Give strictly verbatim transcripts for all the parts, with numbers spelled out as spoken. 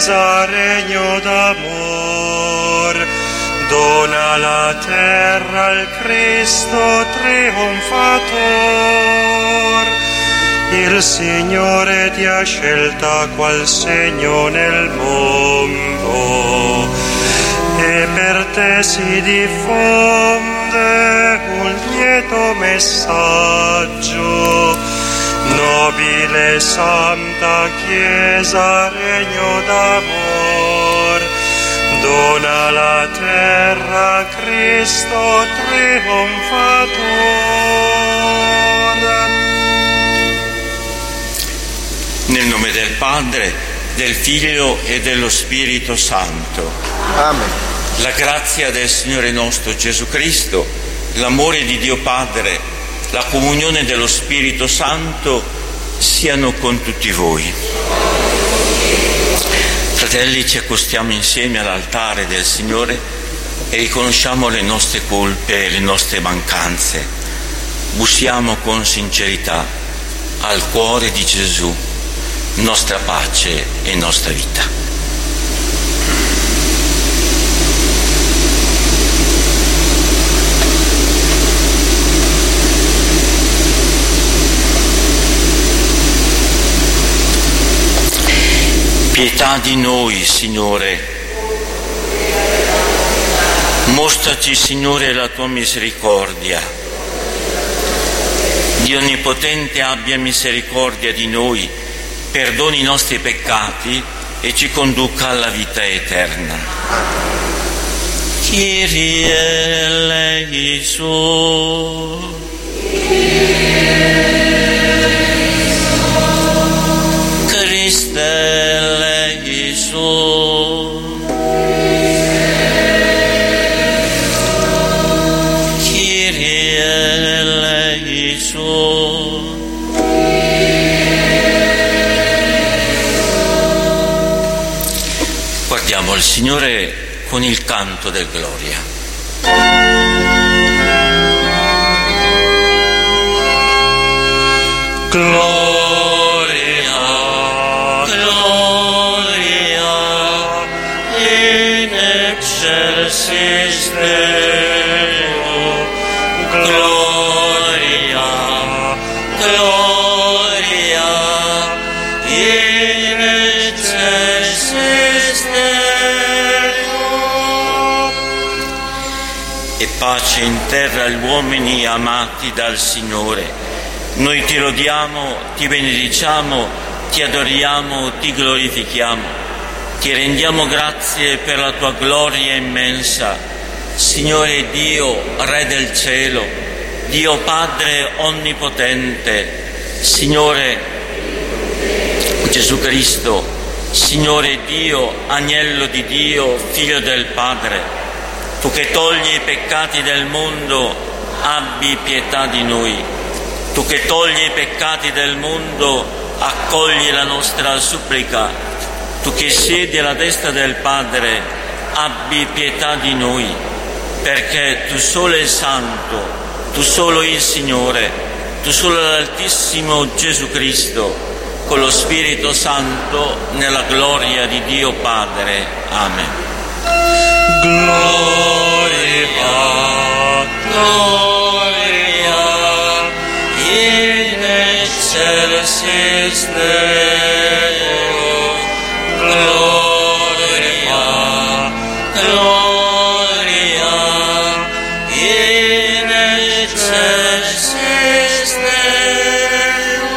Chiesa regno d'amor, dona la terra al Cristo trionfator. Il Signore ti ha scelta qual segno nel mondo, e per te si diffonde un lieto messaggio. Nobile Santa Chiesa regno d'amor, dona la terra Cristo trionfator. Nel nome del Padre, del Figlio e dello Spirito Santo. Amen. La grazia del Signore nostro Gesù Cristo, l'amore di Dio Padre, la comunione dello Spirito Santo siano con tutti voi. Fratelli, ci accostiamo insieme all'altare del Signore e riconosciamo le nostre colpe e le nostre mancanze. Bussiamo con sincerità al cuore di Gesù, nostra pace e nostra vita. Pietà di noi, Signore. Mostraci, Signore, la tua misericordia. Dio Onnipotente abbia misericordia di noi, perdoni i nostri peccati e ci conduca alla vita eterna. Kyrie eleison. Christe eleison. Kyrie eleison. Guardiamo il Signore con il canto del Gloria. Gloria, gloria, in excelsis Deo. Gloria, gloria, in excelsis Deo. E pace in terra agli uomini amati dal Signore. Noi ti lodiamo, ti benediciamo, ti adoriamo, ti glorifichiamo, ti rendiamo grazie per la tua gloria immensa. Signore Dio, Re del cielo, Dio Padre onnipotente, Signore Gesù Cristo, Signore Dio, Agnello di Dio, Figlio del Padre, tu che togli i peccati del mondo, abbi pietà di noi. Tu che togli i peccati del mondo, accogli la nostra supplica. Tu che siedi alla destra del Padre, abbi pietà di noi, perché tu solo il Santo, tu solo il Signore, tu solo l'Altissimo Gesù Cristo, con lo Spirito Santo, nella gloria di Dio Padre. Amen. Gloria, gloria, in excelsis Deo. Gloria, gloria, in excelsis Deo.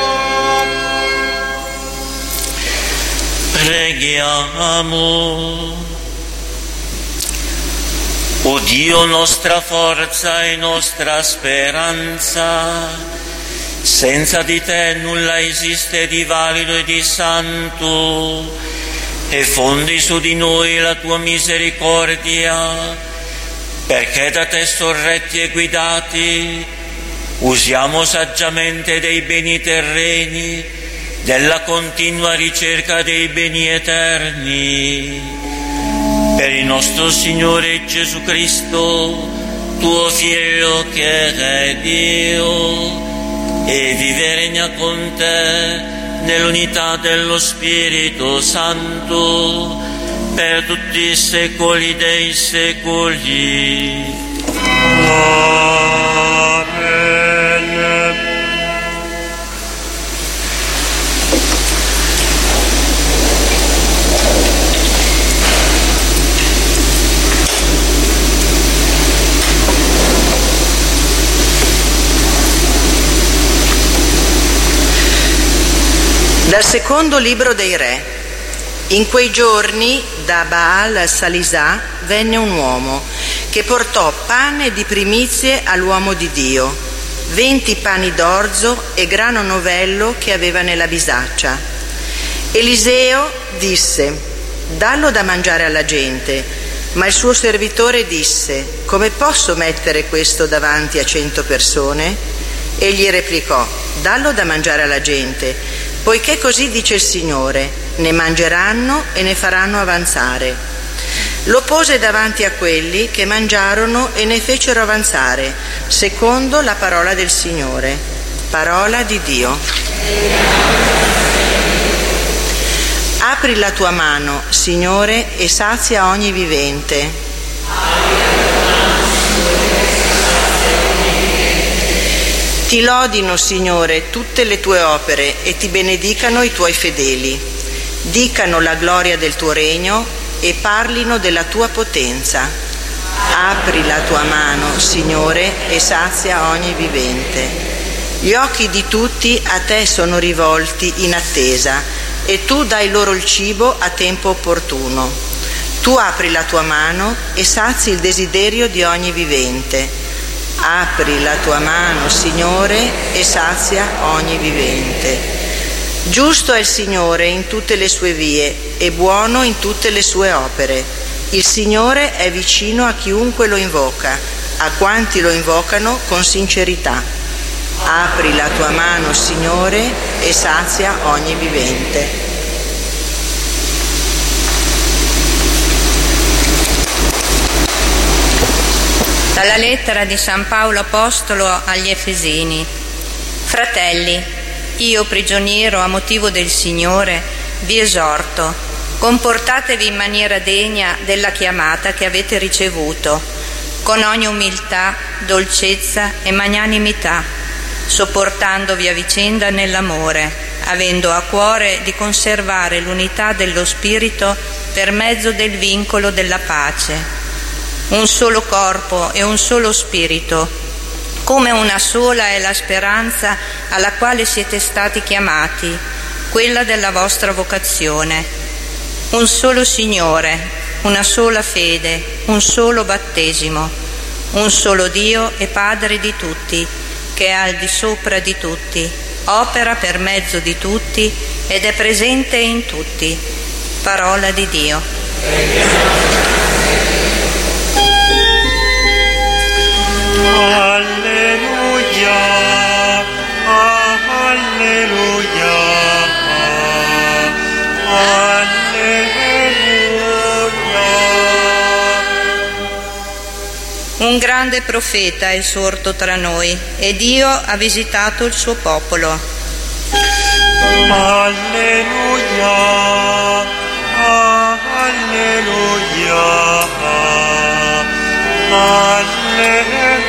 Preghiamo. O Dio, nostra forza e nostra speranza, senza di te nulla esiste di valido e di santo, e fondi su di noi la tua misericordia, perché da te sorretti e guidati usiamo saggiamente dei beni terreni, della continua ricerca dei beni eterni. Per il nostro Signore Gesù Cristo, tuo Figlio che è Dio, e vive e regna con te nell'unità dello Spirito Santo, per tutti i secoli dei secoli. Amen. Dal secondo libro dei Re. In quei giorni da Baal a Salisà venne un uomo che portò pane di primizie all'uomo di Dio, venti pani d'orzo e grano novello che aveva nella bisaccia. Eliseo disse: dallo da mangiare alla gente. Ma il suo servitore disse: come posso mettere questo davanti a cento persone? Egli replicò: dallo da mangiare alla gente, poiché così dice il Signore, ne mangeranno e ne faranno avanzare. Lo pose davanti a quelli che mangiarono e ne fecero avanzare, secondo la parola del Signore. Parola di Dio. Apri la tua mano, Signore, e sazia ogni vivente. Ti lodino, Signore, tutte le tue opere e ti benedicano i tuoi fedeli. Dicano la gloria del tuo regno e parlino della tua potenza. Apri la tua mano, Signore, e sazia ogni vivente. Gli occhi di tutti a te sono rivolti in attesa e tu dai loro il cibo a tempo opportuno. Tu apri la tua mano e sazi il desiderio di ogni vivente. Apri la tua mano, Signore, e sazia ogni vivente. Giusto è il Signore in tutte le sue vie e buono in tutte le sue opere. Il Signore è vicino a chiunque lo invoca, a quanti lo invocano con sincerità. Apri la tua mano, Signore, e sazia ogni vivente. Dalla lettera di San Paolo Apostolo agli Efesini. Fratelli, io prigioniero a motivo del Signore vi esorto, comportatevi in maniera degna della chiamata che avete ricevuto, con ogni umiltà, dolcezza e magnanimità, sopportandovi a vicenda nell'amore, avendo a cuore di conservare l'unità dello Spirito per mezzo del vincolo della pace. Un solo corpo e un solo spirito, come una sola è la speranza alla quale siete stati chiamati, quella della vostra vocazione. Un solo Signore, una sola fede, un solo battesimo, un solo Dio e Padre di tutti, che è al di sopra di tutti, opera per mezzo di tutti ed è presente in tutti. Parola di Dio. Alleluia, alleluia, alleluia. Un grande profeta è sorto tra noi e Dio ha visitato il suo popolo. Alleluia, alleluia, alleluia.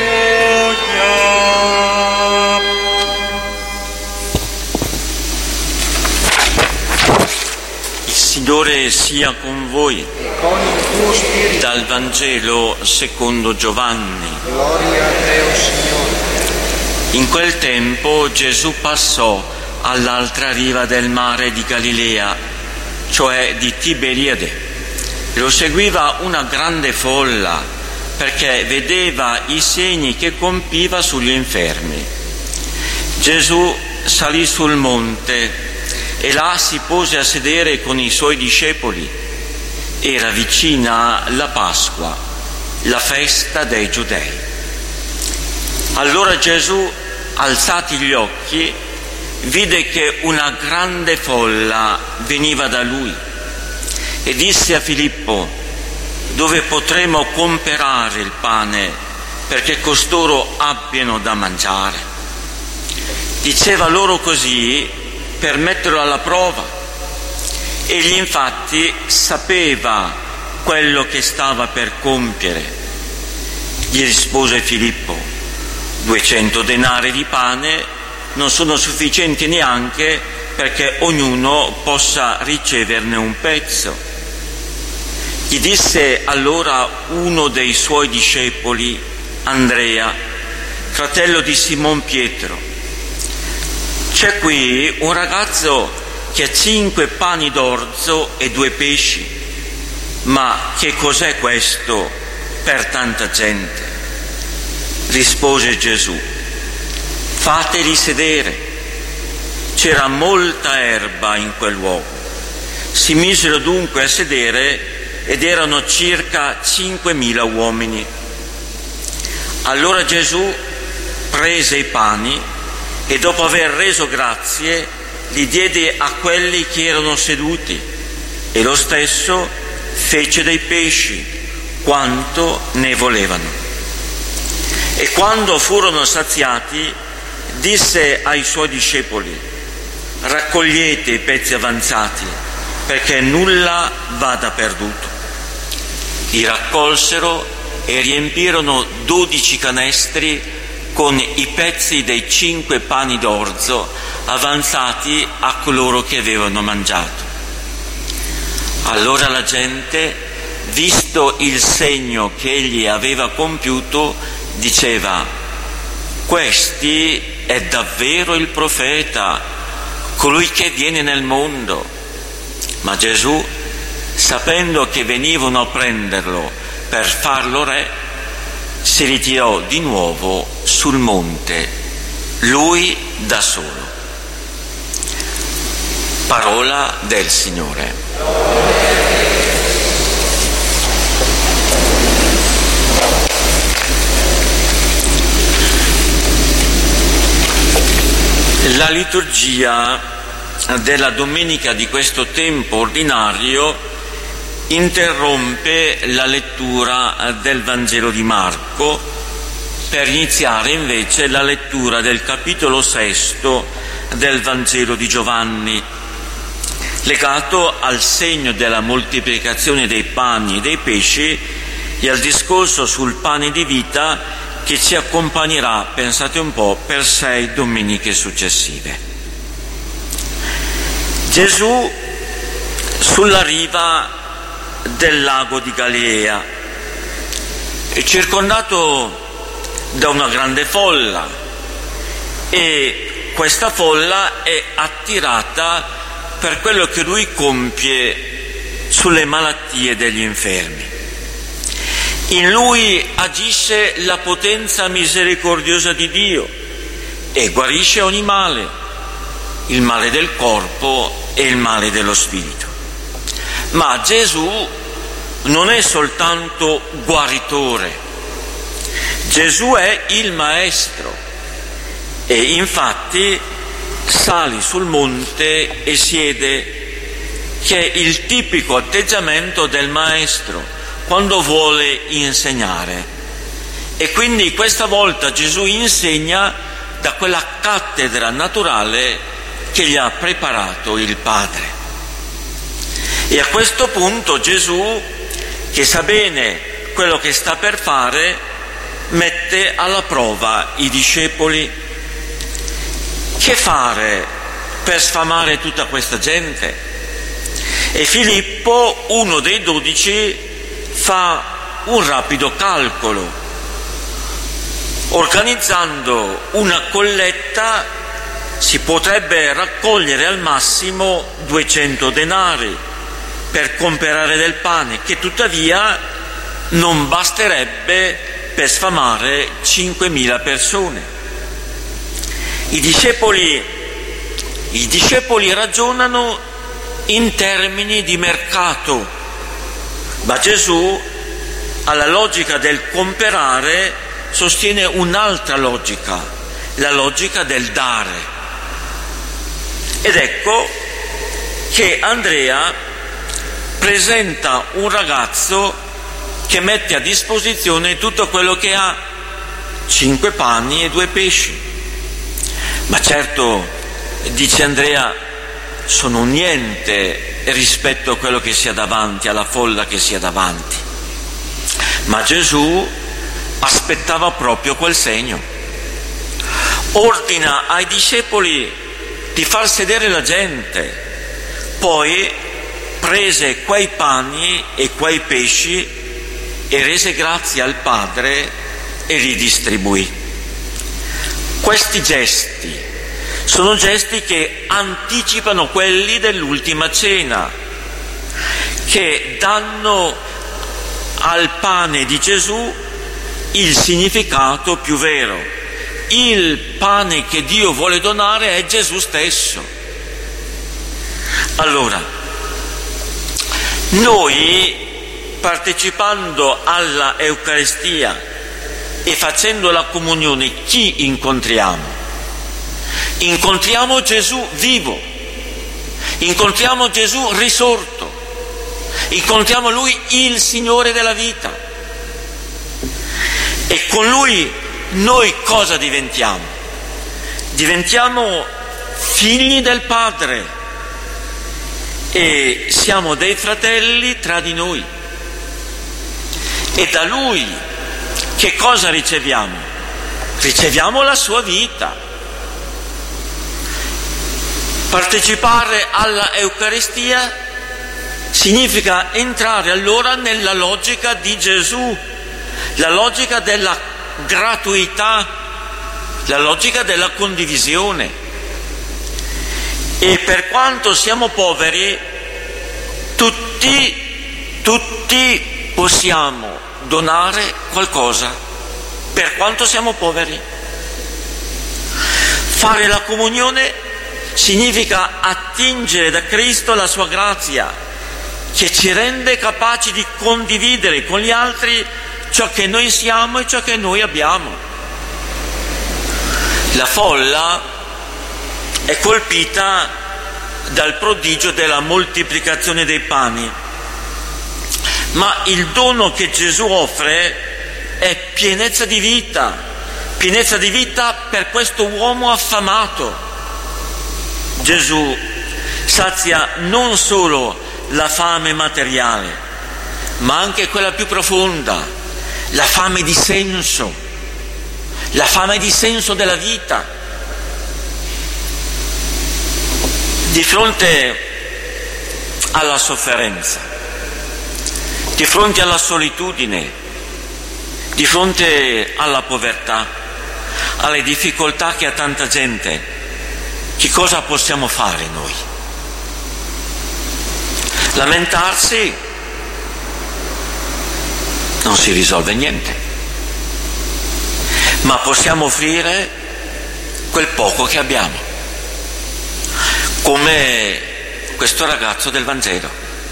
Il Signore sia con voi. E con il tuo spirito. Dal Vangelo secondo Giovanni. Gloria a te, o Signore. In quel tempo Gesù passò all'altra riva del mare di Galilea, cioè di Tiberiade. Lo seguiva una grande folla, perché vedeva i segni che compiva sugli infermi. Gesù salì sul monte e là si pose a sedere con i suoi discepoli. Era vicina la Pasqua, la festa dei Giudei. Allora Gesù, alzati gli occhi, vide che una grande folla veniva da lui e disse a Filippo: dove potremo comperare il pane perché costoro abbiano da mangiare? Diceva loro così per metterlo alla prova. Egli infatti sapeva quello che stava per compiere. Gli rispose Filippo: duecento denari di pane non sono sufficienti neanche perché ognuno possa riceverne un pezzo. Gli disse allora uno dei suoi discepoli, Andrea, fratello di Simon Pietro: c'è qui un ragazzo che ha cinque pani d'orzo e due pesci, ma che cos'è questo per tanta gente? Rispose Gesù: fateli sedere. C'era molta erba in quel luogo. Si misero dunque a sedere ed erano circa cinquemila uomini. Allora Gesù prese i pani e dopo aver reso grazie li diede a quelli che erano seduti, e lo stesso fece dei pesci quanto ne volevano. E quando furono saziati disse ai suoi discepoli: raccogliete i pezzi avanzati perché nulla vada perduto. Li raccolsero e riempirono dodici canestri con i pezzi dei cinque pani d'orzo avanzati a coloro che avevano mangiato. Allora la gente, visto il segno che egli aveva compiuto, diceva: questi è davvero il profeta, colui che viene nel mondo. Ma Gesù, sapendo che venivano a prenderlo per farlo re, si ritirò di nuovo sul monte, lui da solo. Parola del Signore. La liturgia della domenica di questo tempo ordinario interrompe la lettura del Vangelo di Marco per iniziare invece la lettura del capitolo sesto del Vangelo di Giovanni, legato al segno della moltiplicazione dei pani e dei pesci e al discorso sul pane di vita che ci accompagnerà, pensate un po', per sei domeniche successive. Gesù sulla riva del lago di Galilea è circondato da una grande folla, e questa folla è attirata per quello che lui compie sulle malattie degli infermi. In lui agisce la potenza misericordiosa di Dio e guarisce ogni male, il male del corpo e il male dello spirito. Ma Gesù non è soltanto guaritore, Gesù è il Maestro, e infatti sali sul monte e siede, che è il tipico atteggiamento del Maestro quando vuole insegnare. E quindi questa volta Gesù insegna da quella cattedra naturale che gli ha preparato il Padre. E a questo punto Gesù, che sa bene quello che sta per fare, mette alla prova i discepoli. Che fare per sfamare tutta questa gente? E Filippo, uno dei dodici, fa un rapido calcolo, organizzando una colletta. Si potrebbe raccogliere al massimo duecento denari per comprare del pane, che tuttavia non basterebbe per sfamare cinquemila persone. I discepoli, i discepoli ragionano in termini di mercato, ma Gesù, alla logica del comprare, sostiene un'altra logica, la logica del dare. Ed ecco che Andrea presenta un ragazzo che mette a disposizione tutto quello che ha, cinque pani e due pesci. Ma certo, dice Andrea, sono niente rispetto a quello che sia davanti, alla folla che sia davanti. Ma Gesù aspettava proprio quel segno. Ordina ai discepoli di far sedere la gente, poi prese quei pani e quei pesci e rese grazie al Padre e li distribuì. Questi gesti sono gesti che anticipano quelli dell'ultima cena, che danno al pane di Gesù il significato più vero. Il pane che Dio vuole donare è Gesù stesso. Allora, noi partecipando alla Eucaristia e facendo la comunione, chi incontriamo? Incontriamo Gesù vivo, incontriamo Gesù risorto, incontriamo Lui il Signore della vita, e con Lui noi cosa diventiamo? Diventiamo figli del Padre e siamo dei fratelli tra di noi, e da Lui che cosa riceviamo? Riceviamo la sua vita. Partecipare alla Eucaristia significa entrare allora nella logica di Gesù, la logica della gratuità, la logica della condivisione. E per quanto siamo poveri, tutti, tutti possiamo donare qualcosa, per quanto siamo poveri. Fare la comunione significa attingere da Cristo la sua grazia, che ci rende capaci di condividere con gli altri ciò che noi siamo e ciò che noi abbiamo. La folla è colpita dal prodigio della moltiplicazione dei pani, ma il dono che Gesù offre è pienezza di vita, pienezza di vita per questo uomo affamato. Gesù sazia non solo la fame materiale, ma anche quella più profonda, la fame di senso, la fame di senso della vita. Di fronte alla sofferenza, di fronte alla solitudine, di fronte alla povertà, alle difficoltà che ha tanta gente, che cosa possiamo fare noi? Lamentarsi non si risolve niente, ma possiamo offrire quel poco che abbiamo, come questo ragazzo del Vangelo.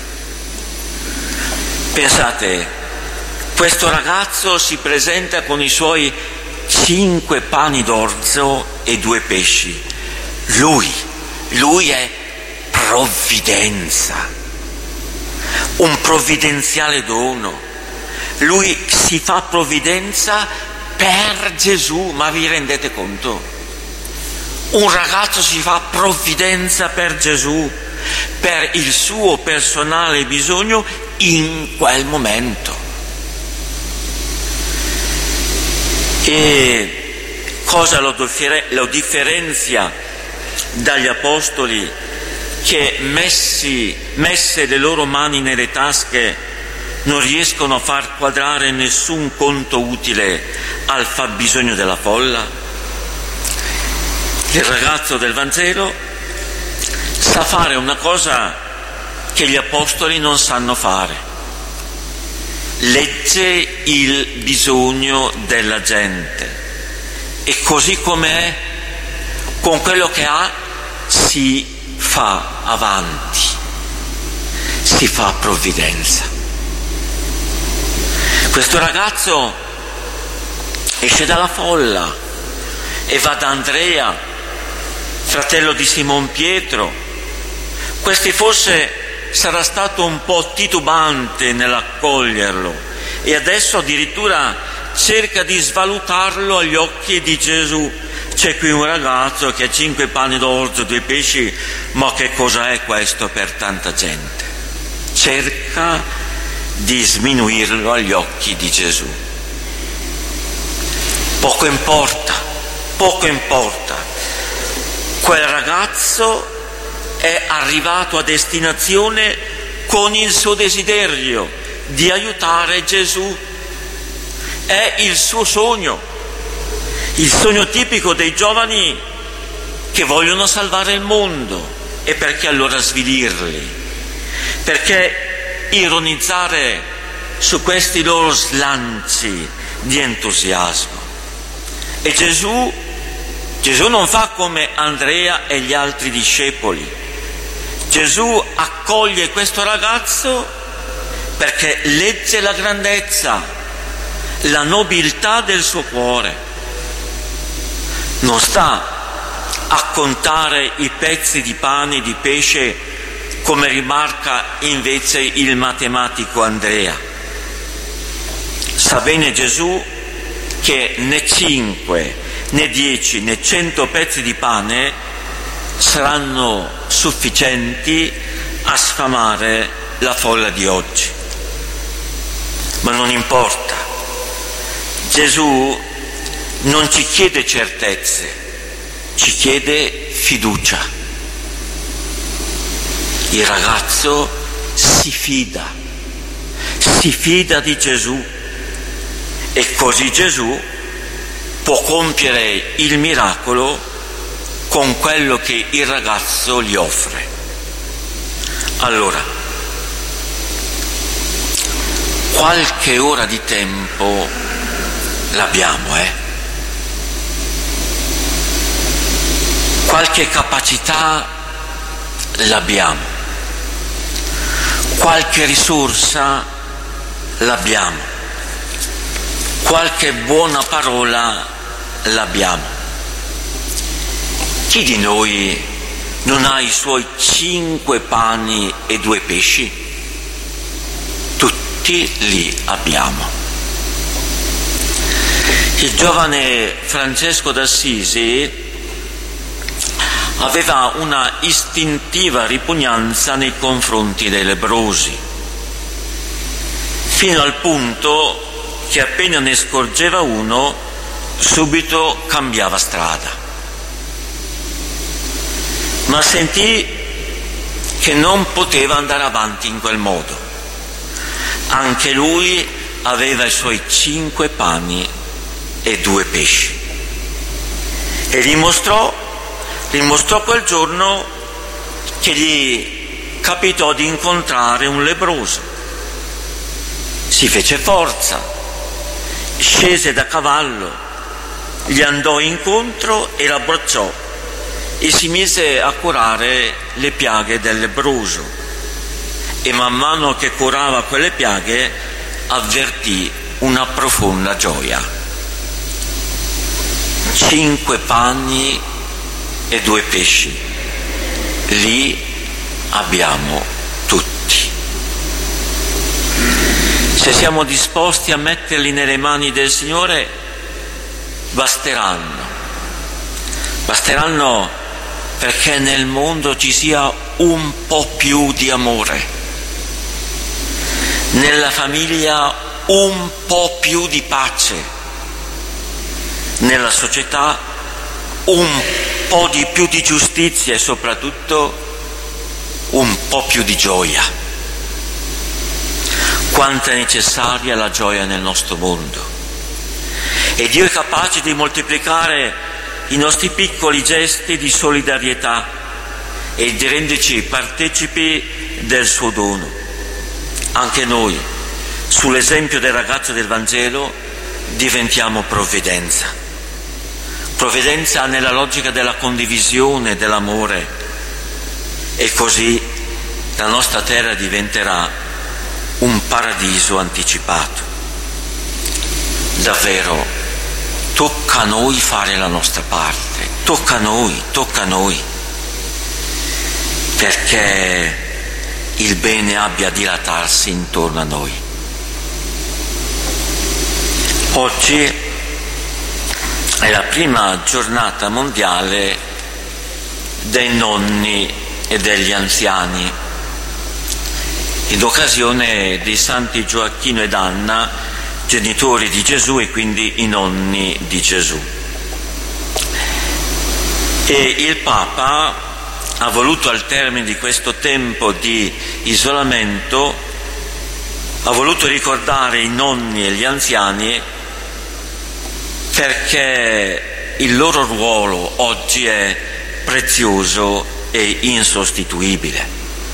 Pensate, questo ragazzo si presenta con i suoi cinque pani d'orzo e due pesci. Lui, lui è provvidenza, un provvidenziale dono. Lui si fa provvidenza per Gesù, ma vi rendete conto? Un ragazzo si fa provvidenza per Gesù, per il suo personale bisogno in quel momento. E cosa lo, differ- lo differenzia dagli apostoli, che messi, messe le loro mani nelle tasche non riescono a far quadrare nessun conto utile al fabbisogno della folla? Il ragazzo del Vangelo sa fare una cosa che gli apostoli non sanno fare: legge il bisogno della gente e così com'è, con quello che ha, si fa avanti, si fa provvidenza. Questo ragazzo esce dalla folla e va da Andrea, fratello di Simon Pietro. Questi forse sarà stato un po' titubante nell'accoglierlo e adesso addirittura cerca di svalutarlo agli occhi di Gesù, c'è qui un ragazzo che ha cinque panni d'orzo e due pesci, ma che cosa è questo per tanta gente? Cerca di sminuirlo agli occhi di Gesù. Poco importa, poco importa. Quel ragazzo è arrivato a destinazione con il suo desiderio di aiutare Gesù. È il suo sogno, il sogno tipico dei giovani che vogliono salvare il mondo. E perché allora svilirli? Perché ironizzare su questi loro slanci di entusiasmo? E Gesù, Gesù non fa come Andrea e gli altri discepoli. Gesù accoglie questo ragazzo perché legge la grandezza, la nobiltà del suo cuore. Non sta a contare i pezzi di pane e di pesce come rimarca invece il matematico Andrea. Sa bene Gesù che né cinque, né dieci, né cento pezzi di pane saranno sufficienti a sfamare la folla di oggi. Ma non importa. Gesù non ci chiede certezze, ci chiede fiducia. Il ragazzo si fida, si fida di Gesù e così Gesù può compiere il miracolo con quello che il ragazzo gli offre. Allora, qualche ora di tempo l'abbiamo, eh? Qualche capacità l'abbiamo, qualche risorsa l'abbiamo, qualche buona parola l'abbiamo. Chi di noi non ha i suoi cinque pani e due pesci? Tutti li abbiamo. Il giovane Francesco d'Assisi aveva una istintiva ripugnanza nei confronti dei lebbrosi, fino al punto che appena ne scorgeva uno, subito cambiava strada. Ma sentì che non poteva andare avanti in quel modo. Anche lui aveva i suoi cinque pani e due pesci. E gli mostrò Dimostrò quel giorno che gli capitò di incontrare un lebbroso. Si fece forza, scese da cavallo, gli andò incontro e l'abbracciò e si mise a curare le piaghe del lebbroso. E man mano che curava quelle piaghe avvertì una profonda gioia. Cinque pani e due pesci, li abbiamo tutti. Se siamo disposti a metterli nelle mani del Signore, basteranno, basteranno perché nel mondo ci sia un po' più di amore, nella famiglia un po' più di pace, nella società un po' di più di giustizia e soprattutto un po' più di gioia. Quanto è necessaria la gioia nel nostro mondo. E Dio è capace di moltiplicare i nostri piccoli gesti di solidarietà e di renderci partecipi del suo dono. Anche noi, sull'esempio del ragazzo del Vangelo, diventiamo provvidenza. Provvidenza nella logica della condivisione, dell'amore, e così la nostra terra diventerà un paradiso anticipato. Davvero, tocca a noi fare la nostra parte, tocca a noi, tocca a noi, perché il bene abbia a dilatarsi intorno a noi. Oggi è la prima giornata mondiale dei nonni e degli anziani, in occasione dei santi Gioacchino ed Anna, genitori di Gesù e quindi i nonni di Gesù. E il Papa ha voluto, al termine di questo tempo di isolamento, ha voluto ricordare i nonni e gli anziani perché il loro ruolo oggi è prezioso e insostituibile.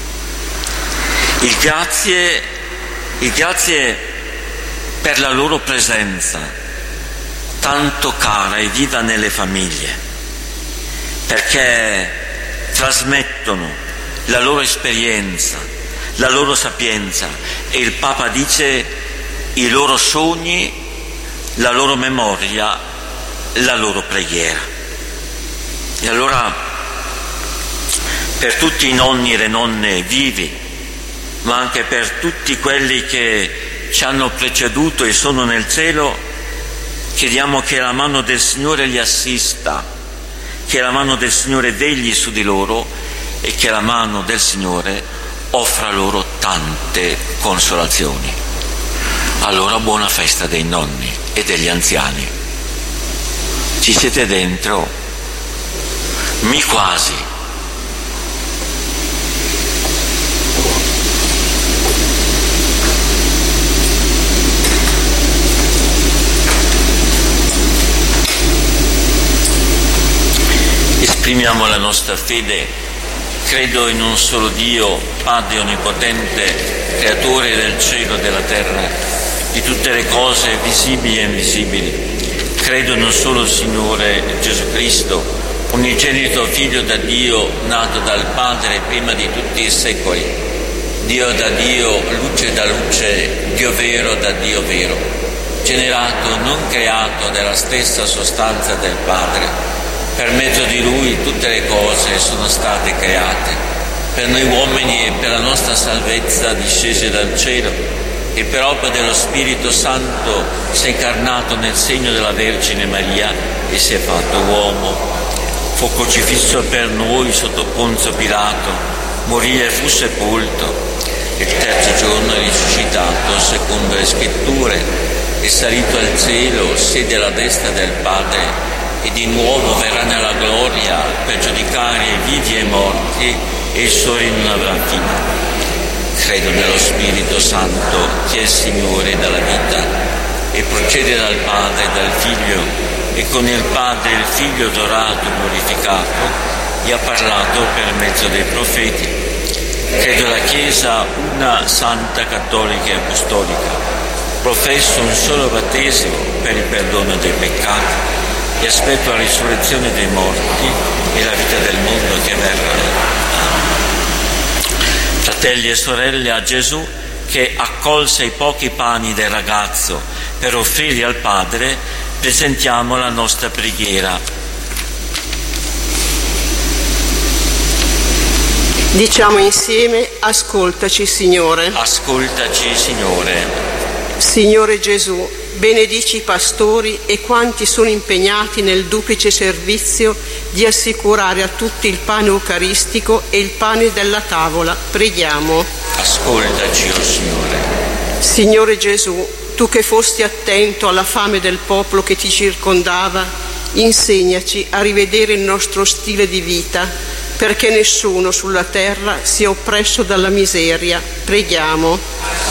Il grazie, il grazie per la loro presenza, tanto cara e viva nelle famiglie, perché trasmettono la loro esperienza, la loro sapienza e il Papa dice i loro sogni, la loro memoria, la loro preghiera. E allora per tutti i nonni e le nonne vivi, ma anche per tutti quelli che ci hanno preceduto e sono nel cielo, chiediamo che la mano del Signore li assista, che la mano del Signore vegli su di loro e che la mano del Signore offra loro tante consolazioni. Allora buona festa dei nonni e degli anziani. Ci siete dentro? Mi quasi. Esprimiamo la nostra fede. Credo in un solo Dio, Padre onnipotente, creatore del cielo e della terra, di tutte le cose visibili e invisibili. Credo in un solo Signore Gesù Cristo, unigenito Figlio da Dio, nato dal Padre prima di tutti i secoli, Dio da Dio, luce da luce, Dio vero da Dio vero, generato, non creato, della stessa sostanza del Padre. Per mezzo di Lui tutte le cose sono state create, per noi uomini e per la nostra salvezza discese dal cielo, e per opera dello Spirito Santo si è incarnato nel segno della Vergine Maria e si è fatto uomo. Fu crocifisso per noi sotto Ponzio Pilato, morì e fu sepolto. Il terzo giorno è risuscitato secondo le Scritture, è salito al cielo, siede alla destra del Padre, e di nuovo verrà nella gloria per giudicare i vivi e i morti, e il suo regno non avrà fine. Credo nello Spirito Santo, che è il Signore della vita, e procede dal Padre e dal Figlio, e con il Padre e il Figlio adorato e glorificato, gli ha parlato per mezzo dei profeti. Credo alla Chiesa una santa, cattolica e apostolica. Professo un solo battesimo per il perdono dei peccati e aspetto la risurrezione dei morti e la vita del mondo che verrà. Fratelli e sorelle, a Gesù, che accolse i pochi pani del ragazzo per offrirli al Padre, presentiamo la nostra preghiera. Diciamo insieme: ascoltaci, Signore. Ascoltaci, Signore. Signore Gesù, benedici i pastori e quanti sono impegnati nel duplice servizio di assicurare a tutti il pane eucaristico e il pane della tavola. Preghiamo. Ascoltaci, o Signore. Signore Gesù, tu che fosti attento alla fame del popolo che ti circondava, insegnaci a rivedere il nostro stile di vita, perché nessuno sulla terra sia oppresso dalla miseria. Preghiamo.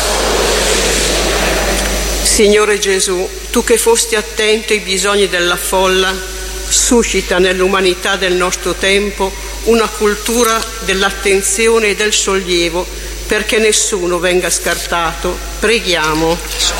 Signore Gesù, tu che fosti attento ai bisogni della folla, suscita nell'umanità del nostro tempo una cultura dell'attenzione e del sollievo, perché nessuno venga scartato. Preghiamo.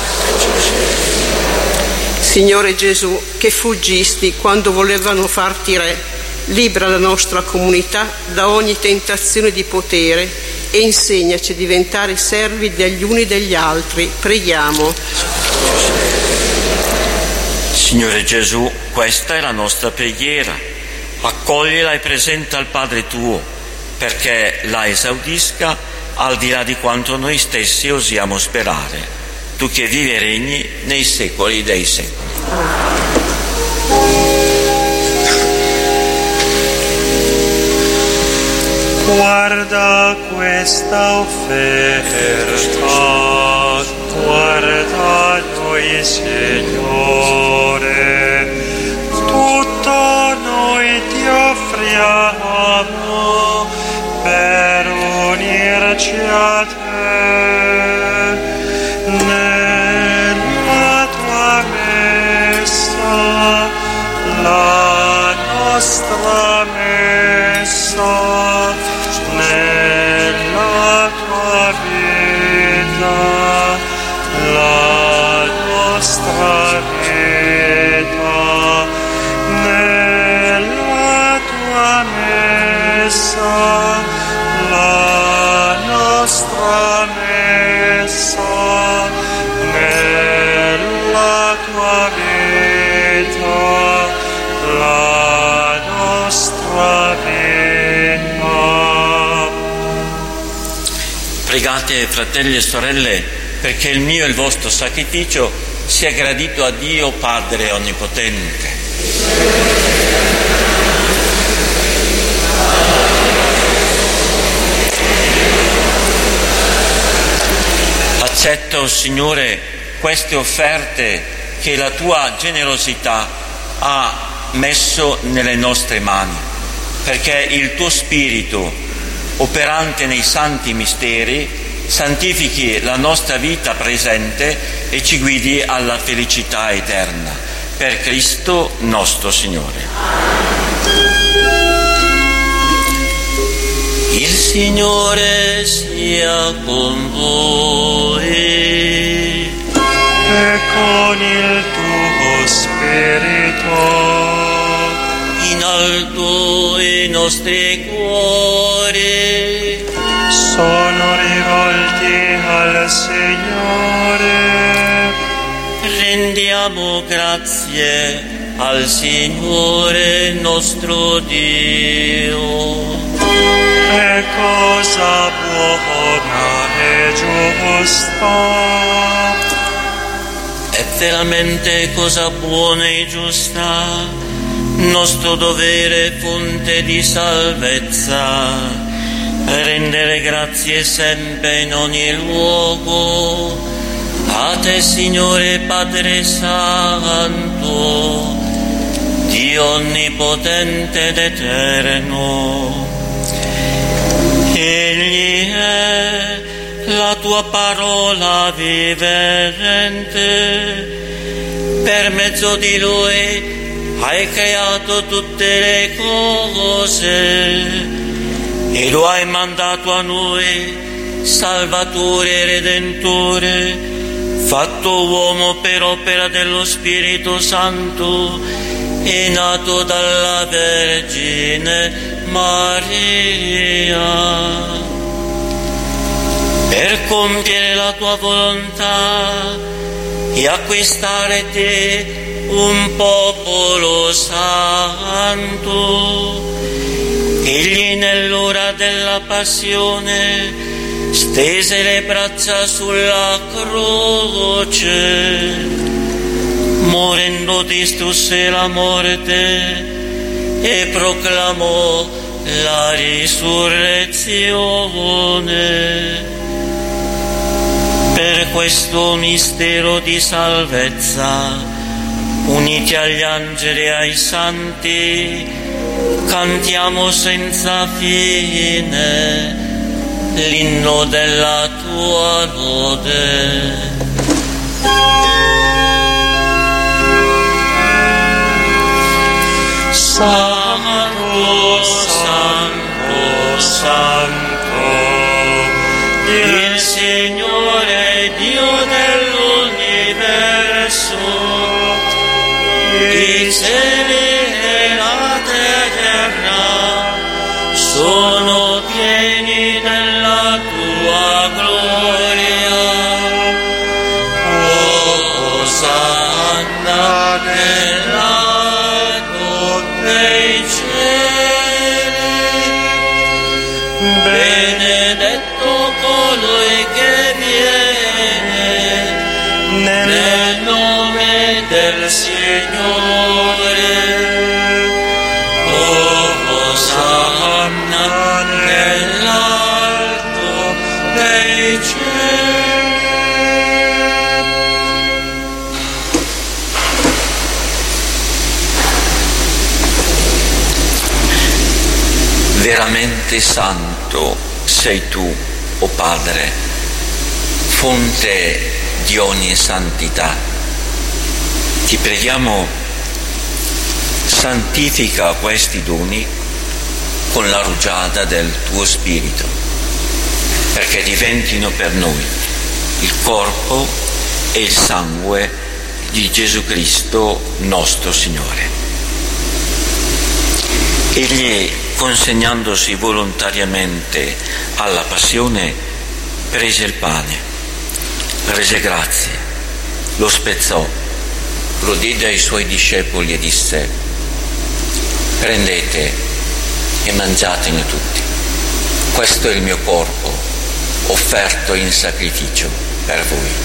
Signore Gesù, che fuggisti quando volevano farti re, libera la nostra comunità da ogni tentazione di potere e insegnaci a diventare servi degli uni degli altri. Preghiamo. Signore Gesù, questa è la nostra preghiera. Accoglila e presenta al Padre tuo, perché la esaudisca al di là di quanto noi stessi osiamo sperare. Tu che vivi e regni nei secoli dei secoli. Guarda questa offerta, guarda noi, Signore, tutto noi ti offriamo per unirci a te nella tua messa, la nostra messa, nella tua vita, la nostra vita, nella tua messa, la nostra messa, nella tua vita, la nostra vita. Pregate, fratelli e sorelle, perché il mio e il vostro sacrificio sia gradito a Dio Padre Onnipotente. Accetta, Signore, queste offerte che la tua generosità ha messo nelle nostre mani, perché il tuo Spirito, operante nei santi misteri, santifichi la nostra vita presente e ci guidi alla felicità eterna. Per Cristo nostro Signore. Il Signore sia con voi E con il tuo spirito. in alto i nostri cuori. Sono rivolti al Signore. Rendiamo grazie al Signore nostro Dio. È cosa buona e giusta. È veramente cosa buona e giusta, nostro dovere fonte di salvezza, rendere grazie sempre in ogni luogo a te, Signore Padre Santo, Dio onnipotente ed eterno. Egli è la tua parola vivente, per mezzo di Lui hai creato tutte le cose e lo hai mandato a noi, Salvatore e Redentore, fatto uomo per opera dello Spirito Santo e nato dalla Vergine Maria, per compiere la tua volontà e acquistare te un popolo santo. Egli nell'ora della passione stese le braccia sulla croce, morendo distrusse la morte e proclamò la risurrezione. Per questo mistero di salvezza, uniti agli angeli e ai santi, cantiamo senza fine l'inno della tua lode. Santo, Santo, Santo, il Signore Dio dell'universo, i cieli e la terra sono pieni della tua gloria. Osanna nell'alto dei cieli, benedetto colui che viene nel nome del Signore. Osanna nell'alto Veramente santo sei tu, o Padre, fonte di ogni santità. Ti preghiamo, santifica questi doni con la rugiada del tuo Spirito, perché diventino per noi il corpo e il sangue di Gesù Cristo nostro Signore. Egli, consegnandosi volontariamente alla passione, prese il pane, rese grazie, lo spezzò, lo diede ai suoi discepoli e disse: prendete e mangiatene tutti, questo è il mio corpo offerto in sacrificio per voi.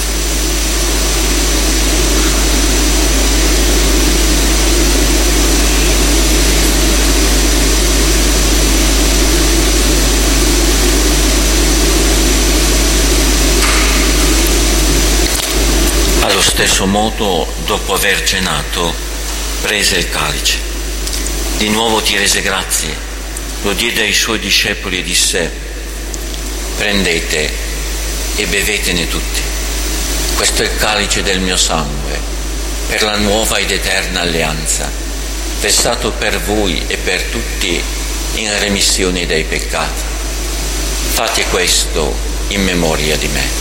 Allo stesso modo, dopo aver cenato, prese il calice. Di nuovo ti rese grazie, lo diede ai suoi discepoli e disse: prendete e bevetene tutti. Questo è il calice del mio sangue, per la nuova ed eterna alleanza, versato per voi e per tutti in remissione dei peccati. Fate questo in memoria di me.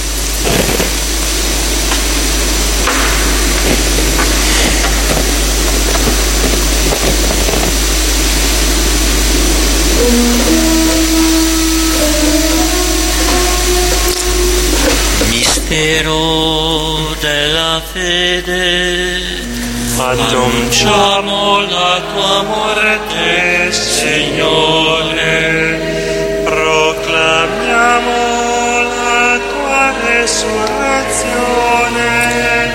Mistero della fede, annunciamo la tua morte, Signore, proclamiamo la tua resurrezione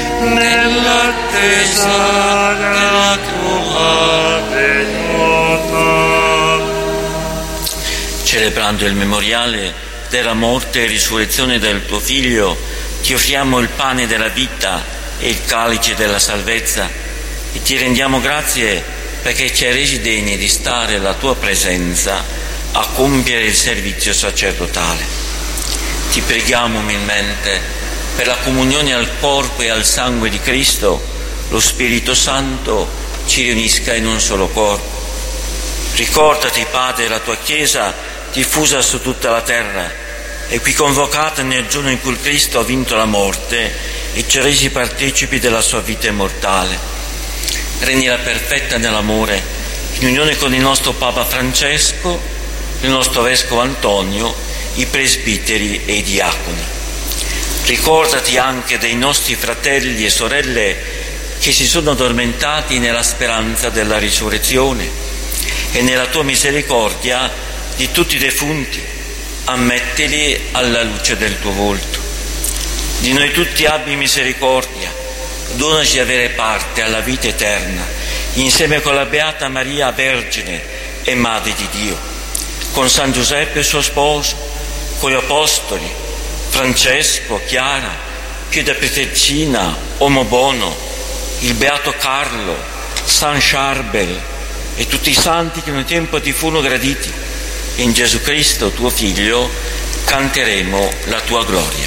nell'attesa della tua venuta. Celebrando il memoriale della morte e risurrezione del tuo Figlio, ti offriamo il pane della vita e il calice della salvezza e ti rendiamo grazie perché ci hai resi degni di stare alla tua presenza a compiere il servizio sacerdotale. Ti preghiamo umilmente per la comunione al corpo e al sangue di Cristo, lo Spirito Santo ci riunisca in un solo corpo. Ricordati, Padre, la tua Chiesa diffusa su tutta la terra e qui convocata nel giorno in cui Cristo ha vinto la morte e ci ha resi partecipi della sua vita immortale. Rendila perfetta nell'amore, in unione con il nostro Papa Francesco, il nostro Vescovo Antonio, i presbiteri e i diaconi. Ricordati anche dei nostri fratelli e sorelle che si sono addormentati nella speranza della risurrezione e nella tua misericordia di tutti i defunti, ammettili alla luce del tuo volto. Di noi tutti abbi misericordia, donaci di avere parte alla vita eterna, insieme con la Beata Maria Vergine e Madre di Dio, con San Giuseppe suo sposo, con gli Apostoli, Francesco, Chiara, Pio Pietrelcina, Uomo Bono, il Beato Carlo, San Charbel e tutti i santi che nel tempo ti furono graditi. In Gesù Cristo, tuo Figlio, canteremo la tua gloria.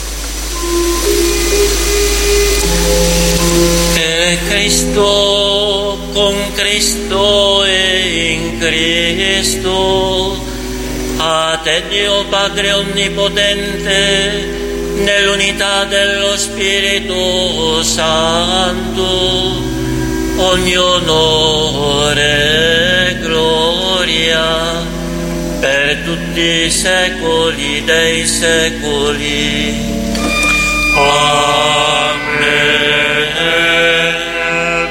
Per Cristo, con Cristo e in Cristo, a te Dio Padre Onnipotente, nell'unità dello Spirito Santo, ogni onore e gloria per tutti i secoli dei secoli. Amen.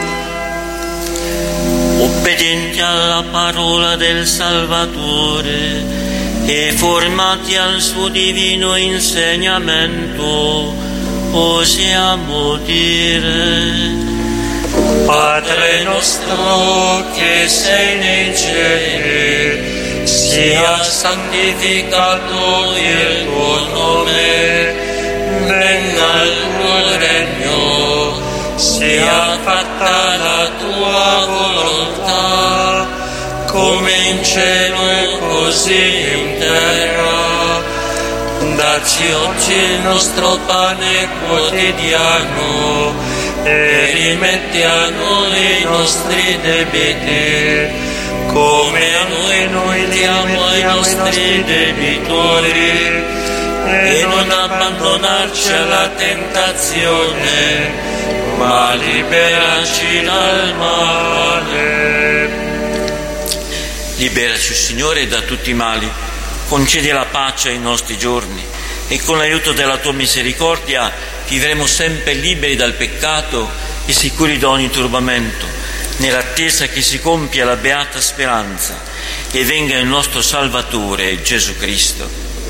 Obbedienti alla parola del Salvatore e formati al suo divino insegnamento, osiamo dire: Padre nostro che sei nei cieli, sia santificato il tuo nome, venga il tuo regno, sia fatta la tua volontà, come come in cielo e così in terra. Dacci oggi il nostro pane quotidiano e rimetti a noi i nostri debiti, come a noi noi diamo ai nostri debitori, e non abbandonarci alla tentazione, ma liberaci dal male. Liberaci, Signore, da tutti i mali, concedi la pace ai nostri giorni e con l'aiuto della Tua misericordia vivremo sempre liberi dal peccato e sicuri da ogni turbamento, nell'attesa che si compia la beata speranza e venga il nostro Salvatore Gesù Cristo.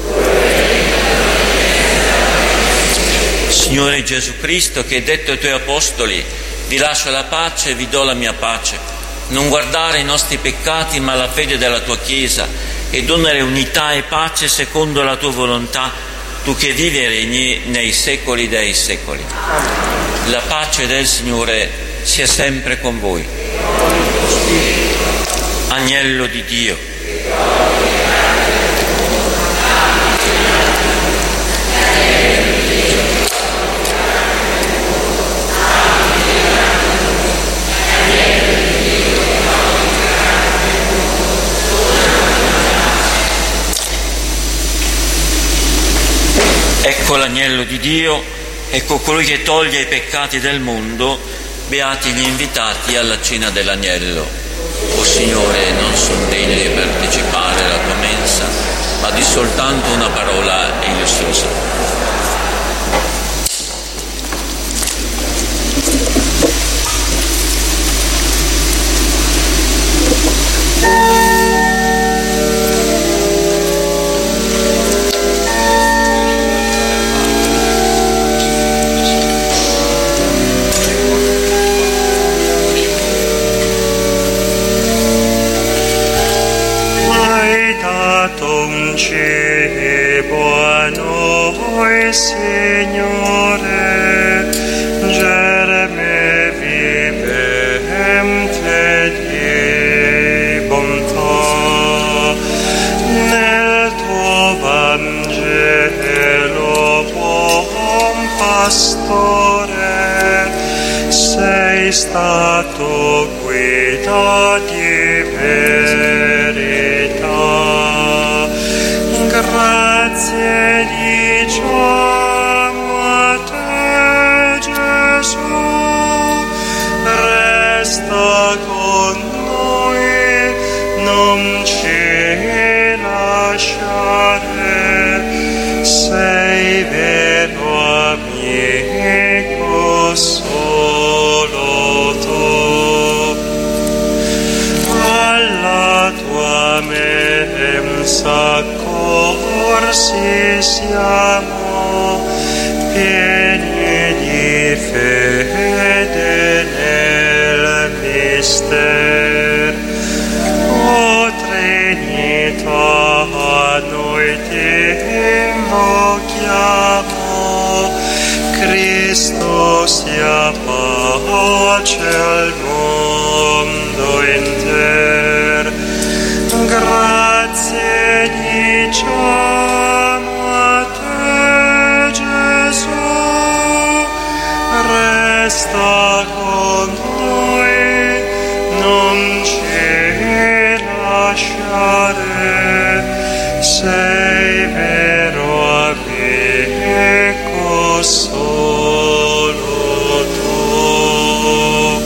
Signore Gesù Cristo, che hai detto ai Tuoi Apostoli: vi lascio la pace e vi do la mia pace, non guardare i nostri peccati ma la fede della Tua Chiesa, e donare unità e pace secondo la Tua volontà, Tu che vivi e regni nei secoli dei secoli. La pace del Signore sia sempre con voi. Agnello di Dio, ecco l'agnello di Dio, ecco colui che toglie i peccati del mondo, beati gli invitati alla cena dell'agnello. O Signore, non sono degno di partecipare alla tua mensa, ma di soltanto una parola e io sono salvo. Signore, germe vivente di bontà, nel tuo Vangelo, buon pastore, sei stato guida di verità. Grazie diciamo a te, Gesù, resta con noi, non ci lasciare, sei vero amico solo tu. Alla tua mensa corsi siamo, pieni di fede nel mister. O Trinità, noi ti invochiamo, Cristo sia pace al mondo inter. Grazie diciamo a te, Gesù, resta con noi, non ci lasciare, sei vero amico solo tu.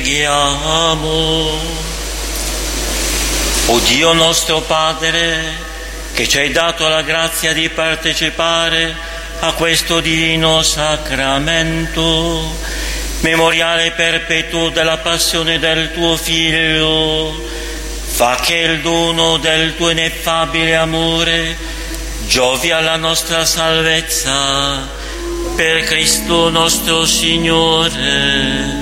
Preghiamo. O Dio nostro Padre, che ci hai dato la grazia di partecipare a questo divino sacramento, memoriale perpetuo della passione del tuo Figlio, fa che il dono del tuo ineffabile amore giovi alla nostra salvezza, per Cristo nostro Signore.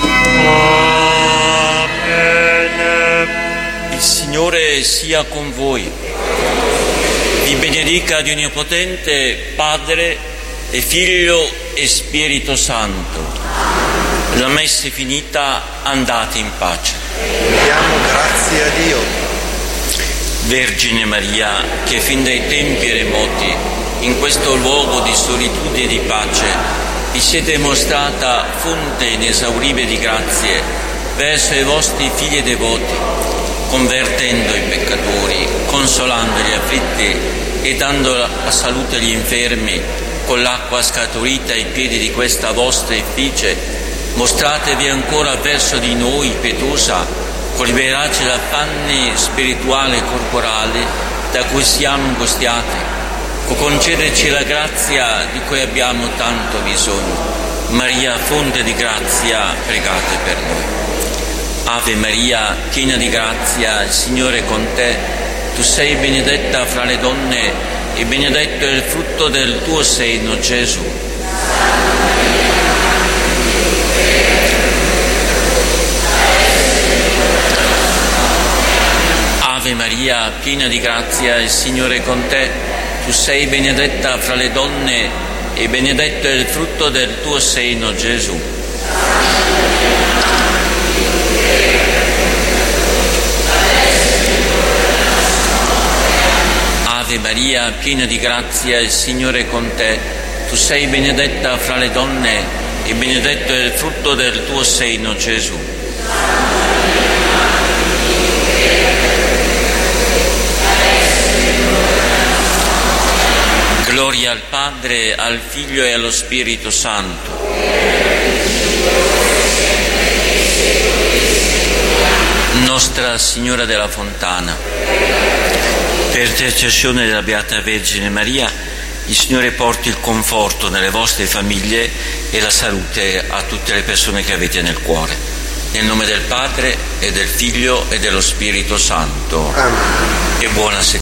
Il Signore sia con voi. Vi benedica Dio Onnipotente, Padre e Figlio e Spirito Santo. La messa è finita, andate in pace. Diamo grazie a Dio. Vergine Maria, che fin dai tempi remoti, in questo luogo di solitudine e di pace, vi siete mostrata fonte inesauribile di grazie verso i vostri figli devoti, convertendo i peccatori, consolando gli afflitti e dando la salute agli infermi. Con l'acqua scaturita ai piedi di questa vostra effigie, mostratevi ancora verso di noi pietosa, con liberarci da affanni spirituali e corporali da cui siamo angustiati, con concederci la grazia di cui abbiamo tanto bisogno. Maria, fonte di grazia, pregate per noi. Ave Maria, piena di grazia, il Signore è con te. Tu sei benedetta fra le donne e benedetto è il frutto del tuo seno, Gesù. Ave Maria, piena di grazia, il Signore è con te. Tu sei benedetta fra le donne e benedetto è il frutto del tuo seno, Gesù. Ave Maria, piena di grazia, il Signore è con te. Tu sei benedetta fra le donne e benedetto è il frutto del tuo seno, Gesù. Gloria al Padre, al Figlio e allo Spirito Santo. Nostra Signora della Fontana, per intercessione della Beata Vergine Maria, il Signore porti il conforto nelle vostre famiglie e la salute a tutte le persone che avete nel cuore. Nel nome del Padre e del Figlio e dello Spirito Santo. Amen. E buona settimana.